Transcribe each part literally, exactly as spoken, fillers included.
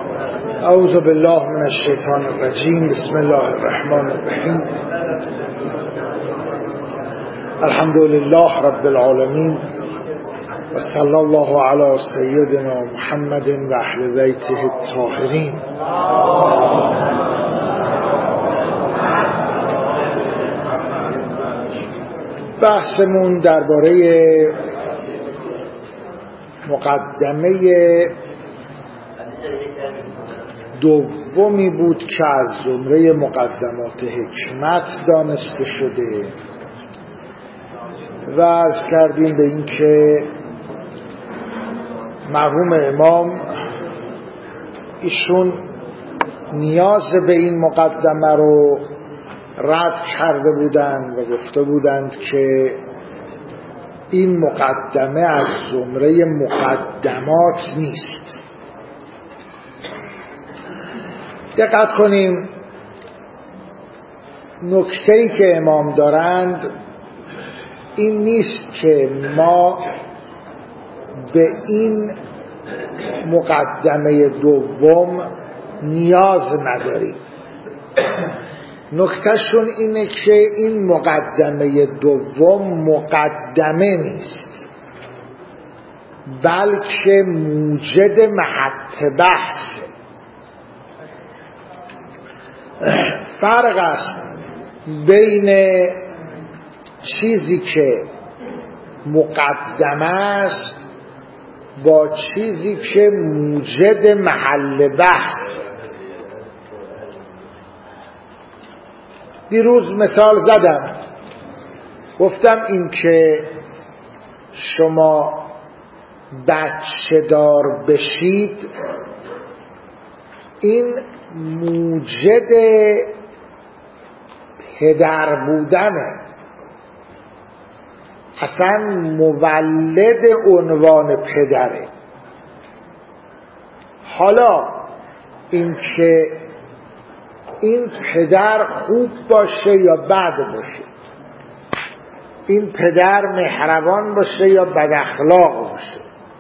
اعوذ بالله من الشیطان الرجیم. بسم الله الرحمن الرحیم. الحمد لله رب العالمین و صلی الله علی سیدنا محمد و اهل بیته الطاهرین. بحثمون درباره مقدمه دومی بود که از زمره مقدمات حکمت دانسته شده و عرض کردیم به این که مرحوم امام ایشون نیاز به این مقدمه رو رد کرده بودند و گفته بودند که این مقدمه از زمره مقدمات نیست. دقت کنیم، نکته‌ای که امام دارند این نیست که ما به این مقدمه دوم نیاز نداریم. نکتهشون اینه که این مقدمه دوم مقدمه نیست، بلکه موجد محط بحث. فرق است بین چیزی که مقدمه است با چیزی که موجد محل بحث. دیروز مثال زدم، گفتم این که شما بچه دار بشید این موجد پدر بودنه، اصلا مولد عنوان پدره. حالا این که این پدر خوب باشه یا بد باشه، این پدر مهربان باشه یا بد اخلاق باشه،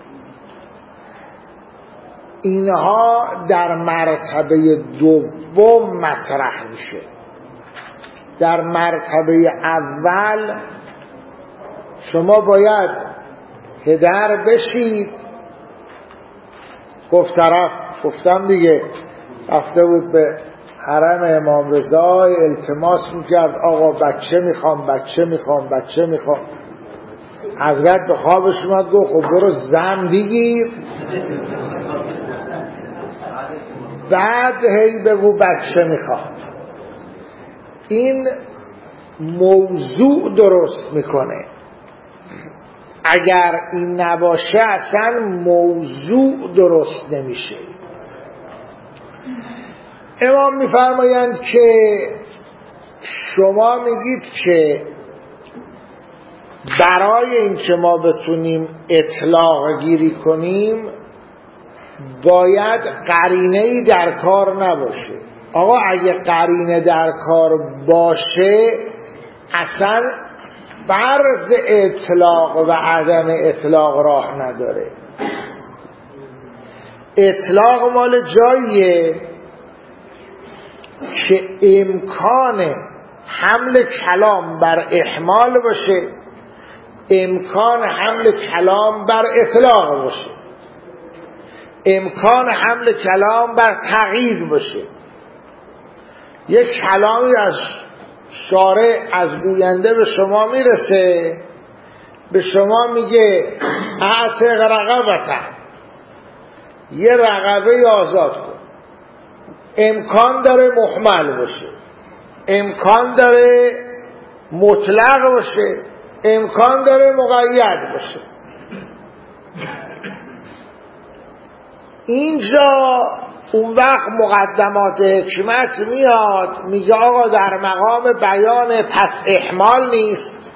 اینها در مرتبه دوم مطرح میشه. در مرتبه اول شما باید پدر بشید. گفت طرف، گفتم دیگه، رفته بود به حرم امام رضا التماس میکرد آقا بچه میخوام بچه میخوام بچه میخوام. حضرت به خوابش اومد گفت خب برو زن بگیر، بعد هی بگو بچه میخوام. این موضوع درست میکنه. اگر این نباشه اصلا موضوع درست نمیشه. امام میفرمایند که شما میگید که برای اینکه ما بتونیم اطلاق گیری کنیم باید قرینه‌ای در کار نباشه. آقا اگه قرینه در کار باشه اصلا فرض اطلاق و عدم اطلاق راه نداره. اطلاق مال جاییه که امکان حمل کلام بر احمال باشه، امکان حمل کلام بر اطلاق باشه، امکان حمل کلام بر تقیید باشه. یک کلامی از شارع از گوینده به شما میرسه، به شما میگه اعتق رقبتن، یه رقبه آزاد کن. امکان داره محمل باشه، امکان داره مطلق باشه، امکان داره مقید باشه. اینجا اون وقت مقدمات حکمت میاد میگه آقا در مقام بیان پس احمال نیست،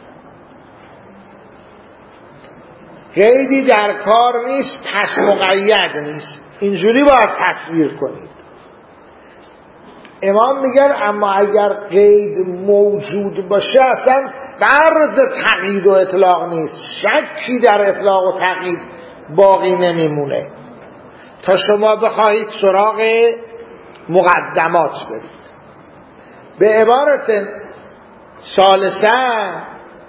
قیدی در کار نیست، پس مقید نیست. اینجوری باید تصویر کنید. امام میگن اما اگر قید موجود باشه اصلا فرض تقیید و اطلاق نیست، شکی در اطلاق و تقیید باقی نمیمونه. تا شما بخواهید سراغ مقدمات برید. به عبارت ثالثه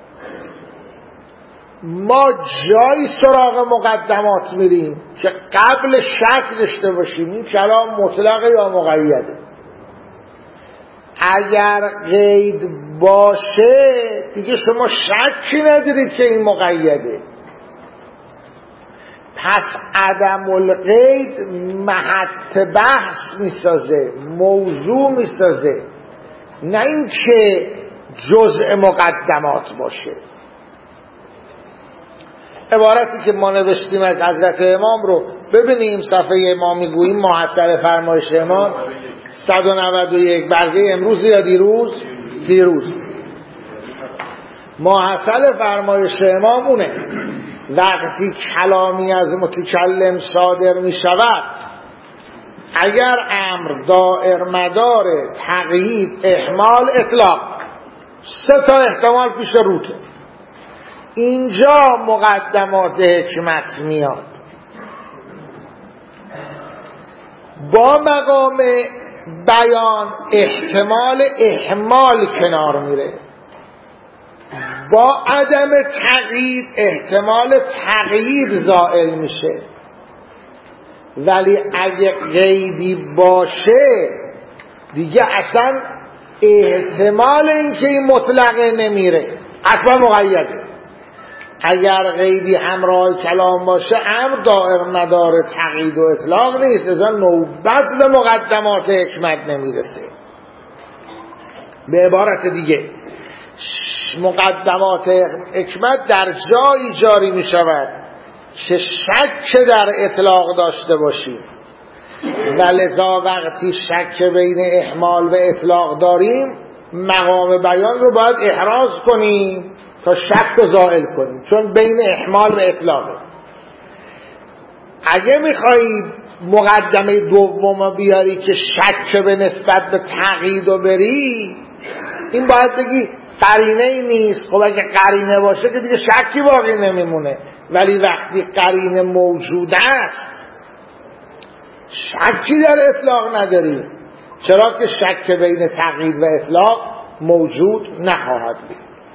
ما جایی سراغ مقدمات میریم که قبل شک داشته باشیم این کلام مطلق یا مقیده. اگر قید باشه دیگه شما شکی ندارید که این مقیده، پس عدم القید محط بحث میسازه، موضوع میسازه، نه این که جزء مقدمات باشه. عبارتی که ما نوشتیم از حضرت امام رو ببینیم، صفحه امام میگوییم محصل فرمایش امام صد و نود و یک، برگه امروز یا دیروز؟ دیروز. محصل فرمایش امام اونه وقتی کلامی از متکلم صادر می شود اگر امر دائر مدار تقیید احمال اطلاق، سه تا احتمال پیش روته، اینجا مقدمات حکمت میاد. با مقام بیان احتمال احمال کنار میره، با عدم تقیید احتمال تقیید زائل میشه. ولی اگه قیدی باشه دیگه اصلا احتمال اینکه این مطلقه نمیره، اصلا مقیده. اگر قیدی همراه کلام باشه امر دائر مدار تقیید و اطلاق نیست، ازا نوبت به مقدمات حکمت نمیرسه. به عبارت دیگه مقدمات حکمت در جایی جاری می شود که شک در اطلاق داشته باشیم و لذا وقتی شک بین احمال و اطلاق داریم مقام بیان رو باید احراز کنیم تا شک رو زائل کنیم، چون بین احمال و اطلاقه. اگه میخوایی مقدمه دوم بیاری که شک به نسبت به تقیید و بری، این باید بگی قرینه ای نیست. خب اگه قرینه باشه که دیگه شکی باقی نمیمونه، ولی وقتی قرینه موجود است شکی در اطلاق نداری، چرا که شک بین تقیید و اطلاق موجود نخواهد بود.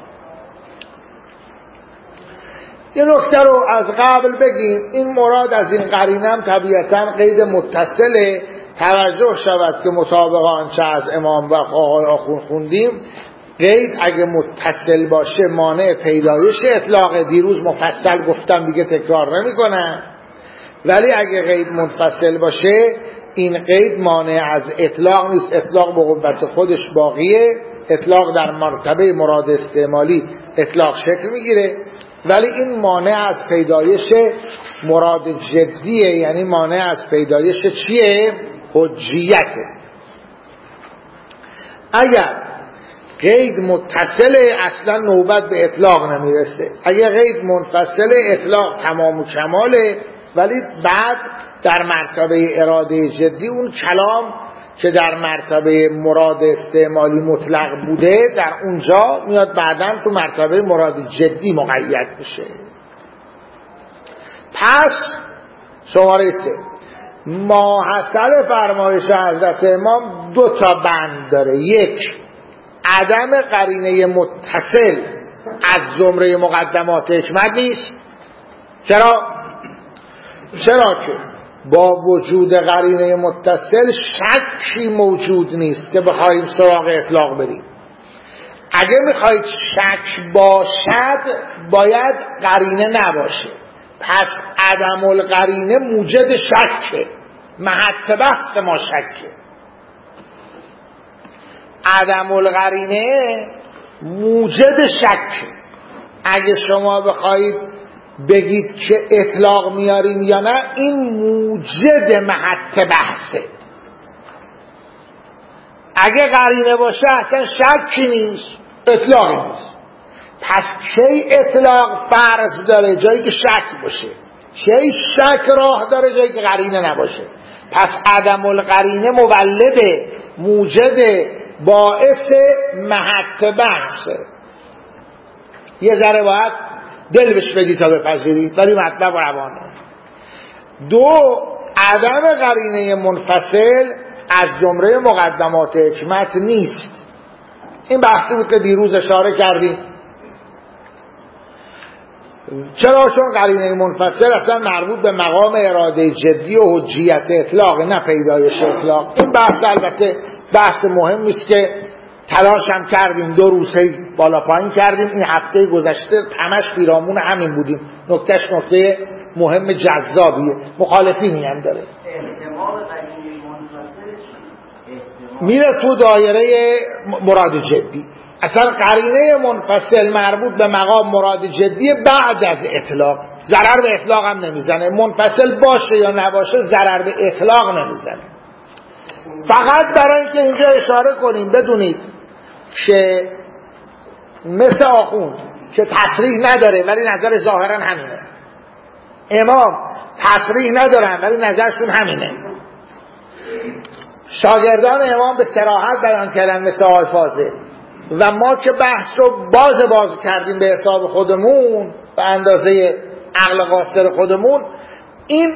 یه نکته رو از قبل بگیم، این مراد از این قرینه هم طبیعتاً قید متصله. توجه شود که مطابق آنچه از امام و آقای آخوند خوندیم، قید اگه متصل باشه مانع پیدایش اطلاق. دیروز مفصل گفتم دیگه تکرار نمی کنم. ولی اگه قید منفصل باشه این قید مانع از اطلاق نیست، اطلاق به قوت خودش باقیه. اطلاق در مرتبه مراد استعمالی اطلاق شکل میگیره، ولی این مانع از پیدایش مراد جدیه، یعنی مانع از پیدایش چیه؟ حجیته. اگر قید متصله اصلا نوبت به اطلاق نمیرسه، اگر قید منفصله اطلاق تمام و کماله، ولی بعد در مرتبه اراده جدی اون کلام که در مرتبه مراد استعمالی مطلق بوده در اونجا میاد بعداً تو مرتبه مراد جدی مقید میشه. پس شماره سه، ماحصل فرمایش حضرت امام دو تا بند داره. یک، عدم قرینه متصل از زمره مقدمات حکمت نیست. چرا؟ چرا که با وجود قرینه متصل شکی موجود نیست که بخوایم سراغ اطلاق بریم. اگه میخواید شک باشد باید قرینه نباشه، پس عدم القرینه موجد شکه، محط بحث ما شکه. عدم القرینه موجد شک. اگه شما بخواید بگید که اطلاق میاریم یا نه، این موجد محط بحثه. اگه قرینه باشه اصلا شکی نیست، اطلاقی نیست. پس کی اطلاق فرض داره؟ جایی که شک باشه. کی شک راه داره؟ جایی که قرینه نباشه. پس عدم القرینه مولده، موجد، باعث محط بحثه. یه ذره باید دل بهش بدی تا بپذیرید، ولی مطلب روانه. دو، عدم قرینه منفصل از زمره مقدمات حکمت نیست. این بحثی بود که دیروز اشاره کردیم. چرا؟ چون قرینه منفصل اصلا مربوط به مقام اراده جدی و حجیت اطلاق، نه پیدایش اطلاق. این بحث البته بحث مهمی است که تلاش هم کردیم، دو روز بالا پایین کردیم. این هفته گذشته همش پیرامون همین بودیم. نکتهش نکته مهم جذابیه، مخالفینی هم داره. میره تو دایره مراد جدی. اصلا قرینه منفصل مربوط به مقام مراد جدی بعد از اطلاق. ضرر به اطلاق هم نمیزنه. منفصل باشه یا نباشه ضرر به اطلاق نمیزنه. فقط برای اینکه اینجا اشاره کنیم بدونید که مثل آخوند که تصریح نداره ولی نظر ظاهرا همینه، امام تصریح ندارن ولی نظرشون همینه، شاگردان امام به صراحت بیان کردن مثل آقای فاضل، و ما که بحث رو باز باز کردیم به حساب خودمون به اندازه عقل قاصر خودمون. این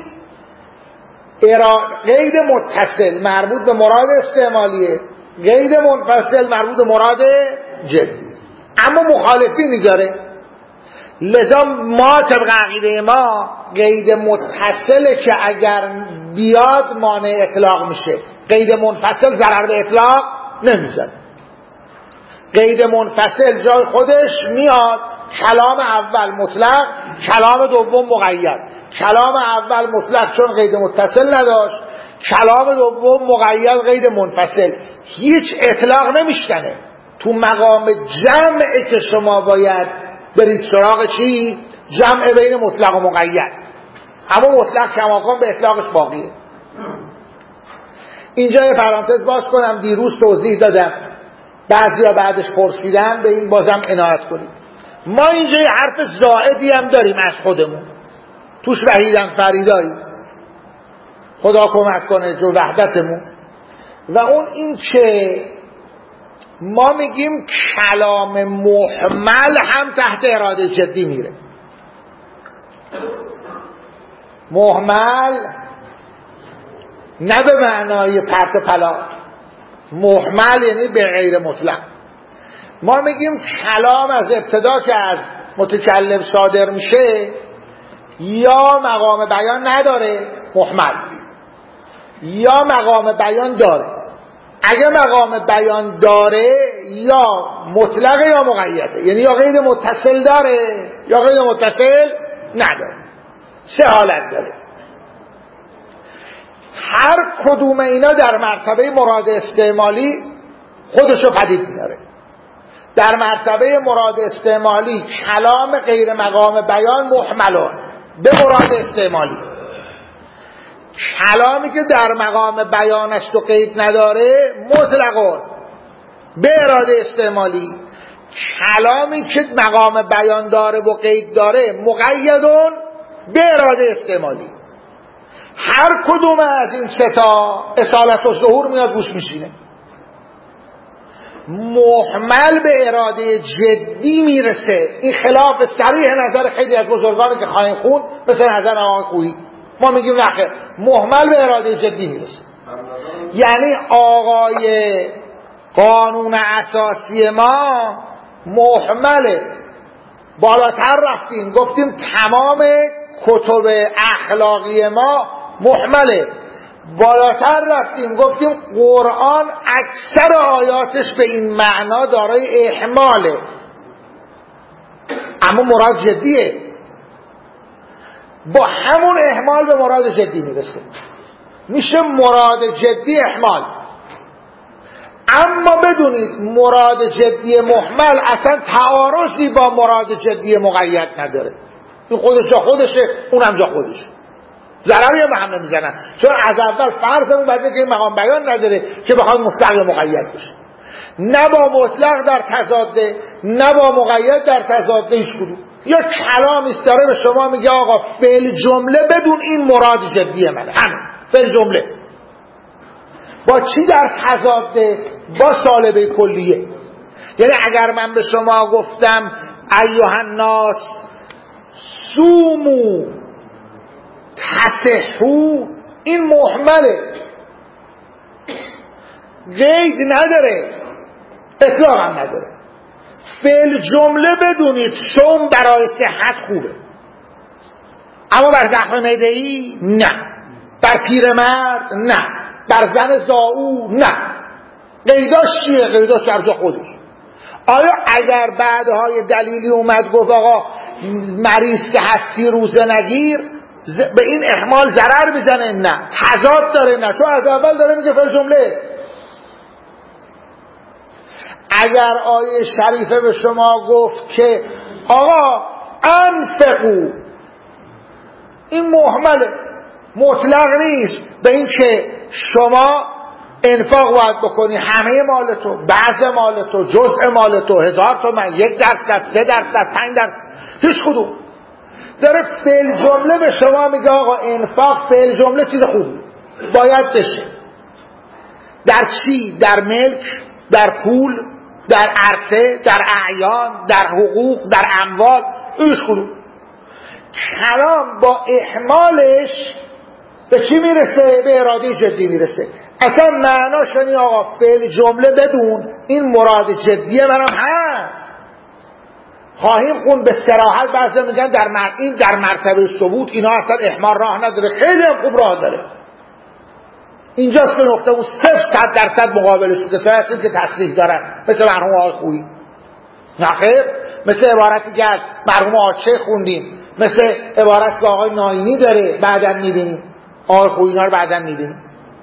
قید متصل مربوط به مراد استعمالیه، قید منفصل مربوط به مراد جدی، اما مخالفینی داره. لذا ما طبق عقیده ما قید متصله که اگر بیاد مانع اطلاق میشه، قید منفصل ضرر به اطلاق نمیزنه. قید منفصل جای خودش میاد، کلام اول مطلق، کلام دوم مقید. کلام اول مطلق چون قید متصل نداشت، کلام دوم مقید قید منفصل. هیچ اطلاق نمیشکنه. تو مقام جمعه که شما باید برید سراغ چی؟ جمع بین مطلق و مقید. اما مطلق کماکان به اطلاقش باقیه. اینجا یه پرانتز باز کنم، دیروز توضیح دادم، بعضیا بعدش پرسیدن، به این بازم عنایت کنید. ما اینجا یه حرف زائدی هم داریم از خودمون، توش وحیدن فریدایی، خدا کمک کنه جو وحدتمون، و اون این که ما میگیم کلام محمل هم تحت اراده جدی میره. محمل نه به معنای پرت و پلا، محمل یعنی به غیر مطلق. ما میگیم کلام از ابتدا که از متکلم صادر میشه یا مقام بیان نداره محمل، یا مقام بیان داره. اگه مقام بیان داره یا مطلق یا مقیده، یعنی یا قید متصل داره یا قید متصل نداره. سه حالت داره. هر کدوم اینا در مرتبه مراد استعمالی خودشو پدید میاره. در مرتبه مراد استعمالی کلام غیر مقام بیان محملون به مراد استعمالی، کلامی که در مقام بیانش تو قید نداره مطلقون به اراده استعمالی، کلامی که مقام بیان داره و قید داره مقیدون به اراده استعمالی. هر کدوم از این سه تا اصالت و ظهور میاد گوش میشینه. محمل به اراده جدی میرسه. این خلاف صریح نظر خیلی از بزرگانی که خواهیم خون، مثل نظر آقای خویی. ما میگیم نخیر، محمل به اراده جدی میرسه. یعنی آقای قانون اساسی ما محمله. بالاتر رفتیم گفتیم تمام کتب اخلاقی ما محمله. بالاتر رفتیم گفتیم قرآن اکثر آیاتش به این معنا دارای احماله، اما مراد جدیه. با همون احمال به مراد جدی میرسه، میشه مراد جدی احمال. اما بدونید مراد جدی محمل اصلا تعارضی با مراد جدی مقید نداره. این خودش جا خودشه، اون هم جا خودشه، ضرری هم هم نمیزنن. چون از اول فرضمون باید که این مقام بیان نداره که بخواد مطلق مقید بشه. نه با مطلق در تضاده، نه با مقید در تضاده، هیچ کدوم. یا کلامی است داره به شما میگه آقا فعل جمله بدون این مراد جدی منه، همین فعل جمله. با چی در تضاده؟ با سالبه کلیه. یعنی اگر من به شما گفتم ایها الناس سومو تصحو، این محمله، قید نداره، اطلاق هم نداره. فعل جمله بدونید شوم برای صحت خوبه، اما بر زخم معده‌ای نه، بر پیرمرد نه، بر زن زائو نه. قیداش چیه؟ قیداش در جا خودش. آیا اگر بعدهای دلیلی اومد گفت آقا مریض که هستی روزه نگیر، به این احمال ضرر میزنه؟ نه، تضاد داره. نه، چون از اول داره میگه فعل جمله. اگر آیه شریفه به شما گفت که آقا انفقو، این محمله، مطلق نیست به این که شما انفاق باید بکنی همه مال تو، بعض مال تو، جزء مال تو، هزار تومن، یک درصد، سه درصد، پنج درصد، هیچ کدوم. داره فعل جمله به شما میگه آقا انفاق فعل جمله چیز خوبی باید بشه. در چی؟ در ملک، در پول، در عرصه، در اعیان، در حقوق، در اموال، هیچ کدوم. کلام با احمالش به چی میرسه؟ به اراده جدی میرسه. اصلا معناش اینه آقا فعل جمله بدون این مراد جدی منم هست. خواهیم خون به صراحت بعضی میگن در مر... این در مرتبه ثبوت، اینا اصلا احمال راه نداره، خیلی هم خوب راه داره. اینجاست که نقطه اون صفر صد درصد مقابلش کسایی هستیم که تصریح دارن، مثل مرحوم آقای خویی. نه خیر، مثل عبارتی که از مرحوم آچه خوندیم، مثل عبارتی که آقای ناینی داره بعداً میبینیم، آقای خویی اینا رو بعداً میبینیم.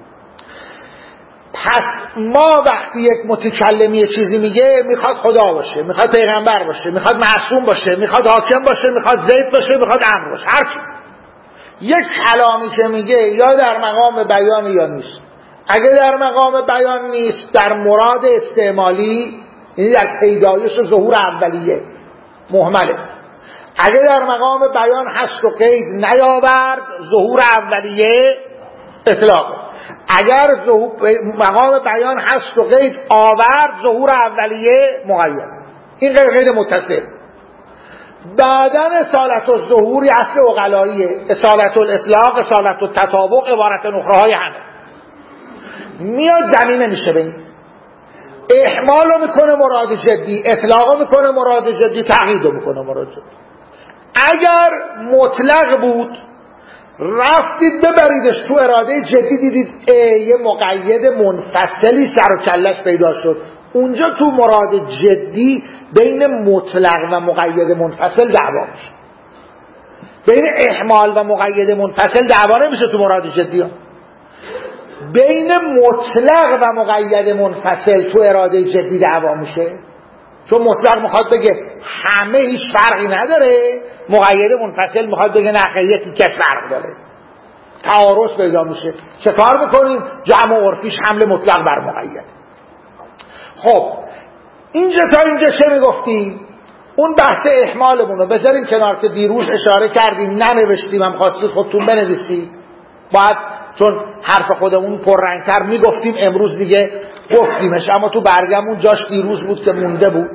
پس ما وقتی یک متکلمی چیزی میگه میخواد خدا باشه، میخواد پیغمبر باشه، میخواد معصوم باشه، میخواد حاکم باشه، میخواد زید باشه، میخواد امر باشه، هر چی. یک کلامی که میگه یا در مقام بیان یا نیست. اگه در مقام بیان نیست، در مراد استعمالی، یعنی در پیدایش و ظهور اولیه، مهمله. اگه در مقام بیان هست و قید نیاورد، ظهور اولیه اطلاقه. اگر مقام بیان هست و قید آورد، ظهور اولیه مقید. این غیر غیر متصل. بعدن اصالت الظهوری اصل عقلاییه، اصالت الاطلاق، اصالت التطابق، عبارت نخره‌های همه میاد زمینه میشه. به این احمالو میکنه مراد جدی، اطلاقو میکنه مراد جدی، تقییدو میکنه مراد جدی. اگر مطلق بود رفتید ببریدش تو اراده جدی، دیدید یه مقید منفصلی سر و کلش پیدا شد، اونجا تو مراد جدی بین مطلق و مقید منفصل دعوا میشه. بین احمال و مقید منفصل دعوا نمیشه تو مراد جدی ها. بین مطلق و مقید منفصل تو اراده جدی دعوا میشه، چون مطلق میخواد بگه همه هیچ فرقی نداره، مقید منفصل میخواد بگه نقیتی که فرق داره، تعارض پیدا میشه. چه کار میکنیم؟ جمع و عرفیش حمل مطلق بر مقید. خب اینجا تا اینجا چه میگفتیم؟ اون بحث احمالمون رو بذاریم کنار که دیروز اشاره کردیم، ننوشتیم، هم خواستید خودتون بنویسید. باید چون حرف خودمون پررنگتر میگفتیم، امروز دیگه گفتیمش، اما تو برگمون جاش دیروز بود که مونده بود.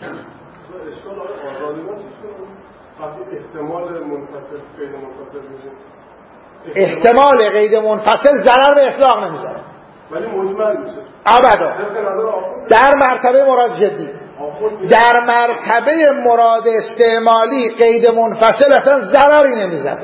احتمال منفصل غیر منفصل میشه. احتمال غیر منفصل ضرر به اطلاق نمیزنه، ولی مجمل میشه. ابدا. در مرتبه مراد جدی، در مرتبه مراد استعمالی قید منفصل اصلا ضرری نمیزنه.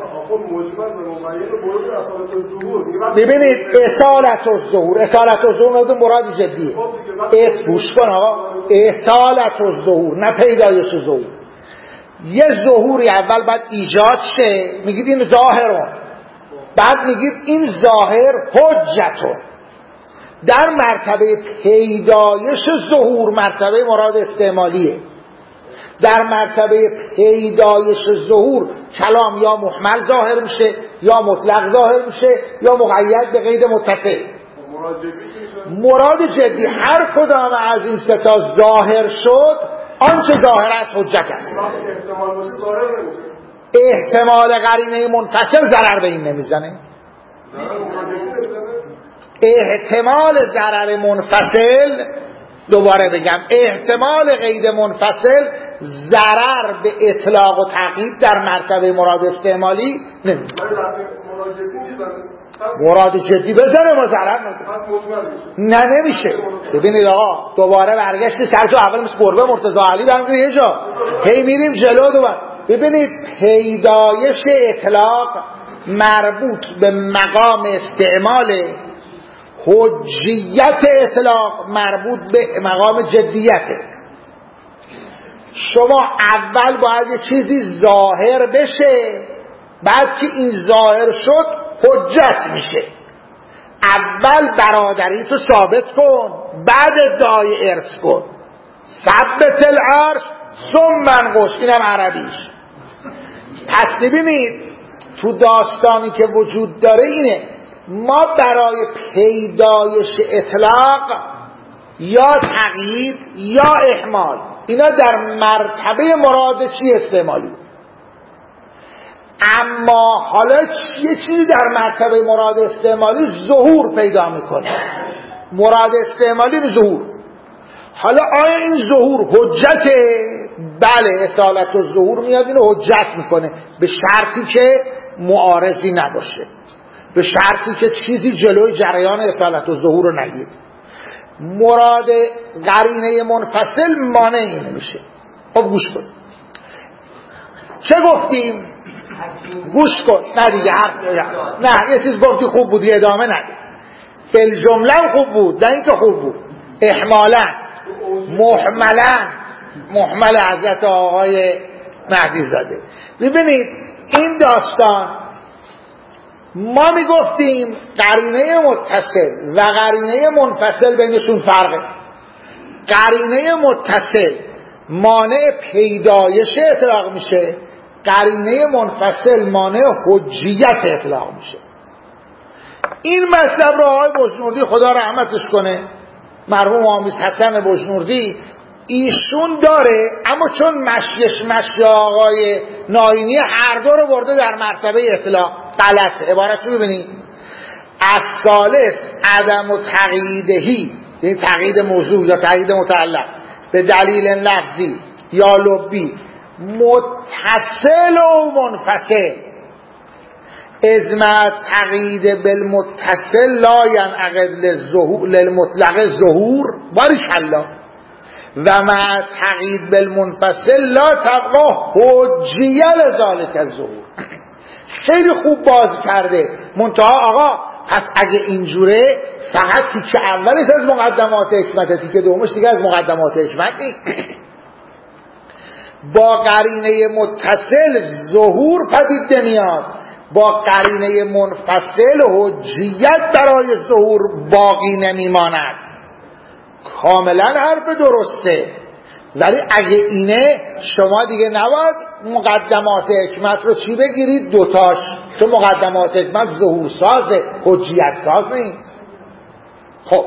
ببینید اصالت الظهور، اصالت الظهور مراد جدیه. گوش کن آقا، اصالت الظهور نه پیدایش ظهور. یه ظهوری اول بعد ایجاد شه، میگید این ظاهرون، بعد میگید این ظاهر حجتون. در مرتبه پیدایش ظهور مرتبه مراد استعمالیه. در مرتبه پیدایش ظهور کلام یا محمل ظاهر میشه، یا مطلق ظاهر میشه، یا مقید به قید متصل. مراد جدی هر کدام از این سه تا ظاهر شد، آنچه ظاهر است حجت است. احتمال قرینه منفصل ضرر به این نمیزنه. احتمال ضرر منفصل، دوباره بگم، احتمال قید منفصل ضرر به اطلاق و تقیید در مرتبه مراد استعمالی نمیزنه. مراد جدی بزنه ما ضرر نداره. نه نمیشه. ببینید آقا دوباره برگشت سر جو اول مثل گربه مرتضی علی برمیگه یه جا هی میریم جلو دوباره. ببینید پیدایش اطلاق مربوط به مقام استعمال، حجیت اطلاق مربوط به مقام جدیته. شما اول باید یه چیزی ظاهر بشه، بعد که این ظاهر شد حجت میشه. اول برادری تو ثابت کن، بعد ادعای ارث کن. ثبت العرش ثم انقش، اینم عربیش. پس ببینید تو داستانی که وجود داره اینه، ما برای پیدایش اطلاق یا تقیید یا احمال، اینا در مرتبه مراد چی استعمالی، اما حالا یه چیزی در مرتبه مراد استعمالی ظهور پیدا میکنه. مراد استعمالی به ظهور. حالا آیا این ظهور حجته؟ بله، اصالت و ظهور میاد اینو حجت میکنه، به شرطی که معارضی نباشه، به شرطی که چیزی جلوی جریان اصالت و ظهور رو نگیره. مراد قرینه منفصل مانع این نمیشه. خب گوش کن چه گفتیم؟ گوش کن. نه دیگه حرف نه یه چیز گفتی خوب بود یه ادامه نده. فل جمله خوب بود، نه این که خوب بود. احمالا محملا محمل حضرت آقای مهدی زاده. ببینید این داستان ما میگفتیم قرینه متصل و قرینه منفصل بینشون فرقه. قرینه متصل مانع پیدایش اطلاق میشه، قرینه منفصل مانع حجیت اطلاق میشه. این مطلب رو آقای بجنوردی خدا رحمتش کنه، مرحوم آمیز حسن بجنوردی، ایشون داره، اما چون مشیش مشی آقای ناینی هر دو رو برده در مرتبه اطلاق. غلط. عبارت رو ببینید: از ثالث عدم و تقییدهی، این تقیید موضوع یا تقیید متعلق به دلیل لفظی یا لبی، متصل و منفصل، از ما تقیید بالمتصل لا ینعقد للمطلق ظهور باریکالله و مع تقیید بالمنفصل لا تبقى حجیه لذالک الظهور. خیلی خوب باز کرده. منتها آقا پس اگه اینجوره فقط تیکه اولش از مقدمات حکمت، تیکه دومش دیگه از مقدمات حکمت نیست. با قرینه متصل ظهور پدید نمیاد، با قرینه منفصل حجیت برای ظهور باقی نمیماند. کاملا حرف درسته، ولی اگه اینه شما دیگه نباید مقدمات حکمت رو چی بگیرید؟ دوتاش. چون مقدمات حکمت ظهور سازه، حجیت ساز نیست. خب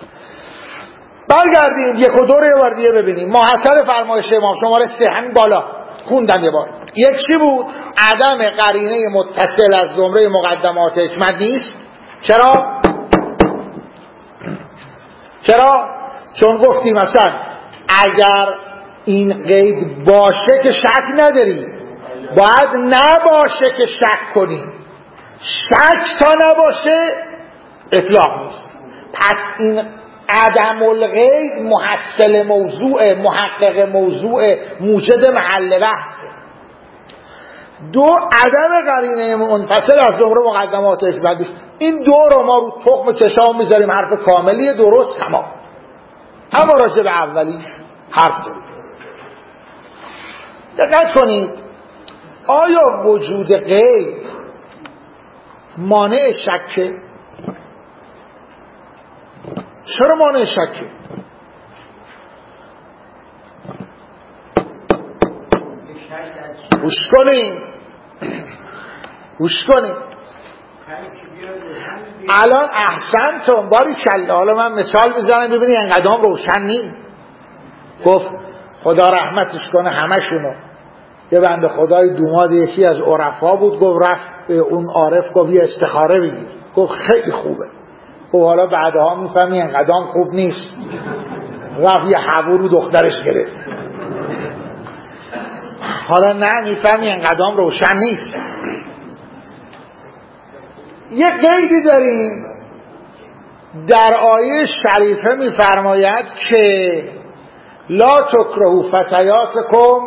برگردیم یک و دو رو یه بار دیگه ببینیم. محصل فرمایش امام شماره سه همین بالا خوندم یه بار. یک چی بود؟ عدم قرینه متصل از زمره مقدمات حکمت نیست. چرا؟ چرا؟ چون گفتیم مثلا اگر این قید باشه که شک نداری، باید نباشه که شک کنیم. شک تا نباشه اطلاق نیست. پس این عدم القید محصل موضوع، محقق موضوع، موجد محل بحث. دو، عدم قرینه منفصل از زمره مقدمات حکمت است. این دو رو ما رو تخم چشام میذاریم، حرف کاملی درست تمام. اما راجع به اولیش حرف داریم. دقت کنید، آیا وجود قید مانع شکه؟ چرا مانع شکه؟ گوش کنید گوش کنید الان احسنتون باریکالله. حالا من مثال میزنم ببینید انقدام روشن نیست. گفت خدا رحمتش کنه همشونو. یه بنده خدای دوماد یکی از عرفا بود، گفت رفت اون عارف گفت یه استخاره بگیر. گفت خیلی خوبه. گفت حالا بعدها میفهمی انقدام خوب نیست. رفت یه حبو رو دخترش گرفت. حالا نه میفهمی انقدام روشن نیست. یه قیدی داریم در آیه شریفه میفرماید که لا تکرهوا فتیاتکم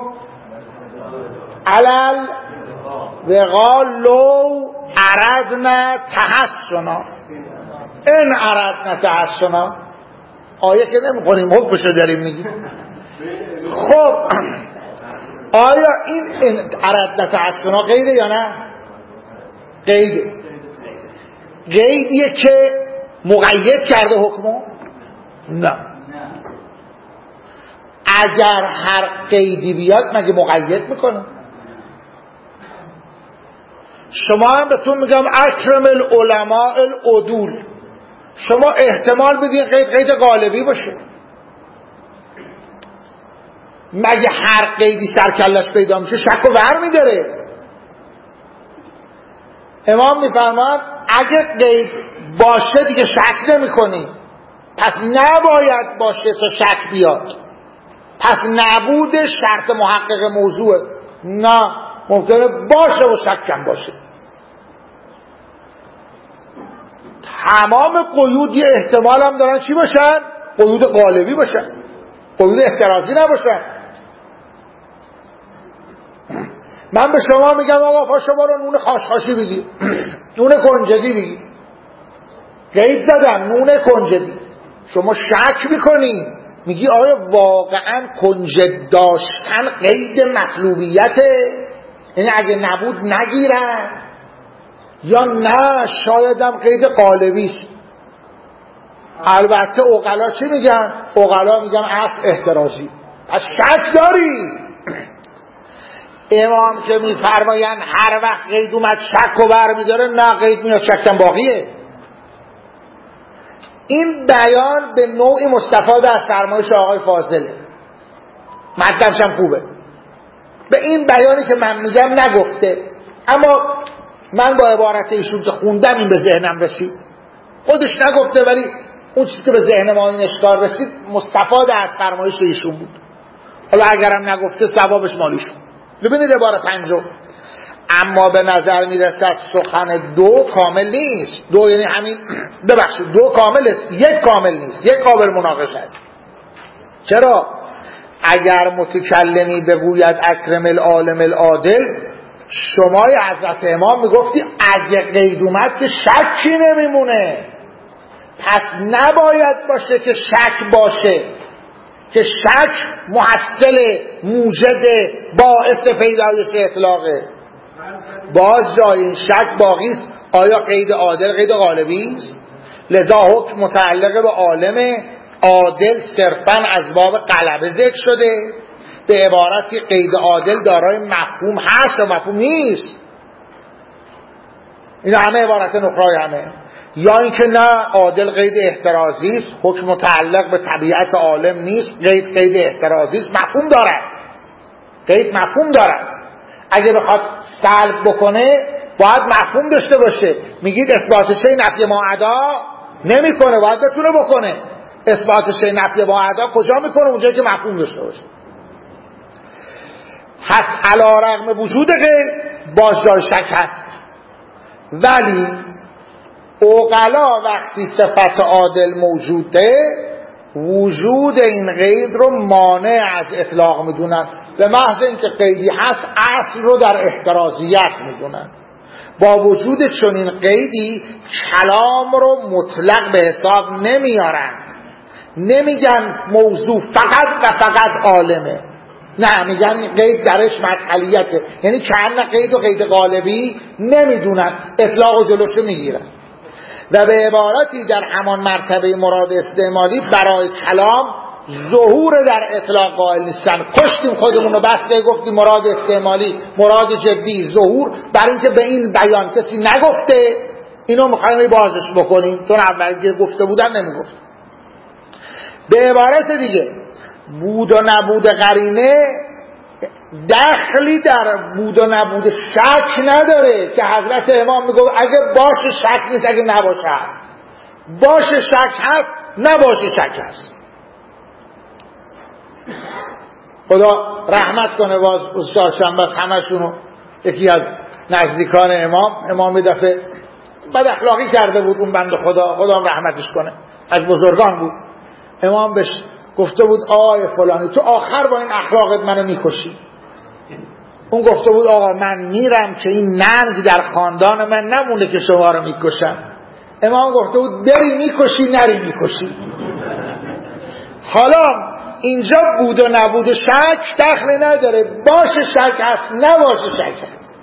علل وقال لو اردنا تحسنا ان اردنا تحسنا. آیه که نمیخونیم حکمشو داریم میگیم. خب آیا این اردنا تحسنا قیده یا نه؟ قیده. قیدیه که مقید کرده حکمو؟ نه. اگر هر قیدی بیاد مگه مقید میکنه؟ شما هم بهتون میگم اکرم العلماء العدول، شما احتمال بدین قید قید غالبی باشه. مگه هر قیدی سرکلش پیدا میشه شک و ور میداره؟ امام میفرماد اگه قید باشه دیگه شک نمی کنی، پس نباید باشه تا شک بیاد. پس نبود شرط محقق موضوعه. نه، ممکنه باشه و شکم باشه. تمام قیود یه احتمال هم دارن چی باشن؟ قیود غالبی باشن، قیود احترازی نباشن. من به شما میگم آقا پا شما رو نون خاشخاشی بگی، نون کنجدی بگی، قید زدم نون کنجدی، شما شک میکنی، میگی آیا واقعا کنجد داشتن قید مطلوبیته؟ یعنی اگه نبود نگیرن، یا نه شایدم قید قالبی است. البته عقلا چی میگن؟ عقلا میگن اصل احترازی. پس شک داری. امام که میفرماین هر وقت قید اومد شک و بر میداره، نه قید میاد شکم باقیه. این بیان به نوعی مستفاد از فرمایش آقای فاضله، مطلبش هم خوبه. به این بیانی که من میگم نگفته، اما من با عبارت ایشون که خوندم این به ذهنم رسید. خودش نگفته ولی اون چیزی که به ذهن ما این اشکال رسید مستفاد از فرمایش ایشون بود. حالا اگرم نگفته ثوابش مالیشون. ببینید عبارت پنجم، اما به نظر میرسد سخن دو کامل نیست. دو یعنی همین، ببخشید دو کامل است، یک کامل نیست، یک قابل مناقشه است. چرا؟ اگر متکلمی بگوید اکرم العالم العادل، شمای حضرت امام میگفتی اگه قید اومد که شکی نمیمونه، پس نباید باشه که شک باشه، که شک محصل موجد باعث پیدایش اطلاقه. باز جای این شک باقی است. آیا قید عادل قید غالبی است؟ لذا حکم متعلق به عالم عادل صرفاً از باب غلبه ذکر شده. به عبارتی قید عادل دارای مفهوم هست و مفهوم نیست. این همه عبارت نقرای همه. یا اینکه نه عادل قید احترازی است، حکم متعلق به طبیعت عالم نیست، قید قید احترازی است، مفهوم دارد. قید مفهوم دارد. اگه بخواد سلب بکنه باید مفهوم داشته باشه. میگید اثبات شی نفی ما ادا نمیکنه، باید بتونه بکنه. اثبات شی نفی ما ادا کجا میکنه؟ اونجایی که مفهوم داشته باشه. پس علی رغم وجود قید باز جای شک هست. ولی عقلا وقتی صفت عادل موجوده، وجود این قید رو مانع از اطلاق میدونن. به محض اینکه قیدی هست اصل رو در احترازیت میدونن. با وجود چنین قیدی کلام رو مطلق به حساب نمیارن. نمیگن موضوع فقط و فقط عالمه، نه، میگن این قید درش مدخلیته. یعنی چند قید و قید غالبی نمیدونن، اطلاق و جلوشو میگیرن. و به عبارتی در همان مرتبه مراد استعمالی برای کلام ظهور در اطلاق قائل نیستن. کشتیم خودمون رو بس که گفتیم مراد استعمالی، مراد جدی، ظهور، بر اینکه به این بیان کسی نگفته اینو میخوایم بازش بکنیم، چون اولی گفته بودن نمیگفت. به عبارت دیگه بود و نبود قرینه دخلی در بود و نبود شک نداره که حضرت امام میگه اگه باشه شک نیست، اگه نباشه هست. باشه شک هست، نباشه شک هست. خدا رحمت کنه. باز چهارشنبه همشونو یکی از نزدیکان امام امام دفعه بد اخلاقی کرده بود اون بنده خدا، خدا رحمتش کنه، از بزرگان بود. امام بهش گفته بود آقای فلانی تو آخر با این اخلاقت منو میکشی. اون گفته بود آقا من میرم که این ننگ در خاندان من نمونه که شما رو میکشم. امام گفته بود بری میکشی نری میکشی. حالا اینجا بود و نبود شک دخلی نداره، باشه شک هست نباشه شک هست.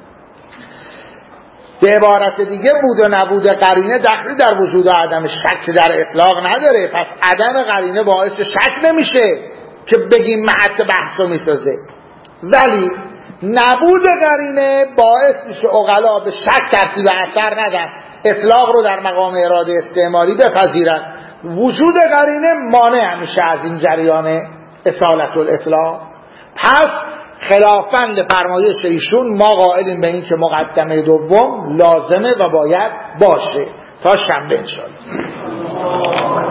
به عبارت دیگه بود و نبود قرینه دخلی در وجود و عدم شک در اطلاق نداره. پس عدم قرینه باعث شک نمیشه که بگیم محط بحث رو میسازه، ولی نبود قرینه باعث میشه عقلا به شک ترتیب اثر ندن، اطلاق رو در مقام اراده استعمالی بپذیرن. وجود قرینه مانع میشه از این جریان اصالت الاطلاق. پس خلافاً به فرمایش ایشون ما قائلیم به این که مقدمه دوم لازمه و باید باشه تا شنبه انشاءالله.